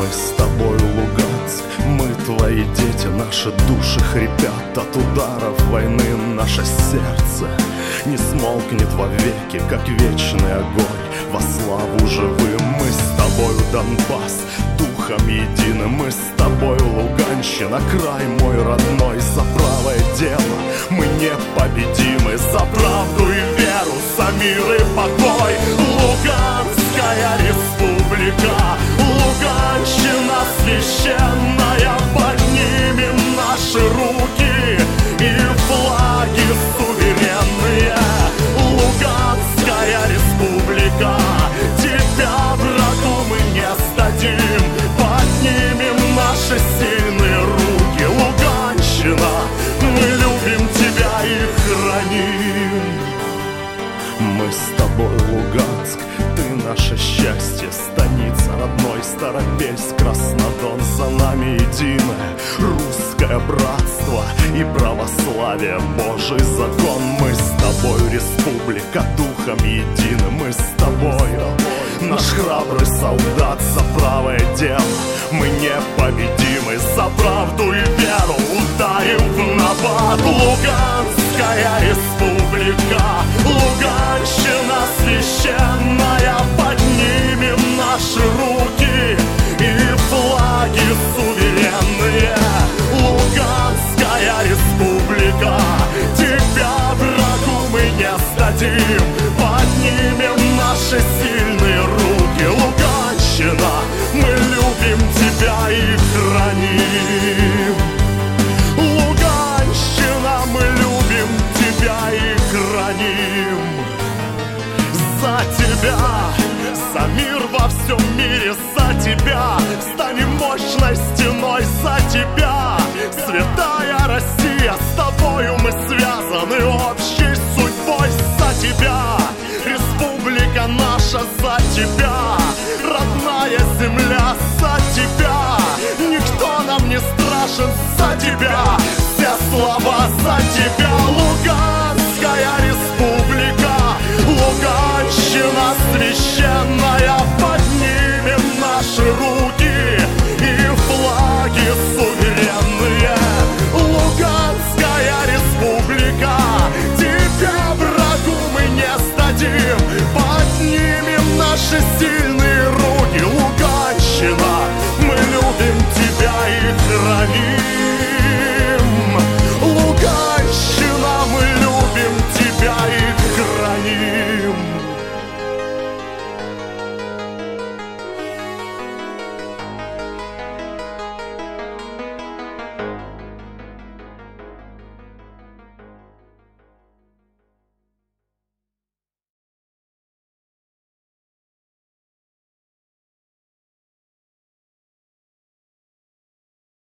с тобою, Луганск, мы твои дети, наши души хрипят от ударов войны, наше сердце не смолкнет вовеки, как вечный огонь, во славу живым. Мы с тобою, Донбасс, духом единым, мы с тобою, Луганщина, край мой родной. За правое дело мы непобедимы, за правду и веру, за мир и покой. Луганская республика, Луганщина священная, поднимем наши руки и флаги суверенные. Луганская республика, тебя врагу мы не сдадим, поднимем наши сильные руки. Луганщина, мы любим тебя и храним. Мы с тобой, Луганск, ты наше счастье, станица родной, Старобельск, Краснодон, за нами единое русское братство и православие, Божий закон. Мы с тобой, республика, духом едины, мы с тобою, наш храбрый солдат, за правое дело мы непобедимы, за правду и веру ударим в набат. Луганская республика, Луганщина священная, поднимем наши руки и флаги суверенные. Луганская республика, тебя врагу мы не сдадим, поднимем наши сильные руки. Луганщина, мы любим тебя и храним. Луганщина, мы любим тебя и храним. За тебя, за мир во всем мире, за тебя станем мощной стеной, за тебя, святая Россия, с тобою мы связаны общей судьбой. За тебя, республика наша, за тебя, родная земля, за тебя, никто нам не страшен, за тебя, все слова за тебя. Луганская республика, Луганщина священная, поднимем наши руки и флаги суверенные. Луганская республика, тебя врагу мы не сдадим, поднимем наши сильные руки. Луганщина,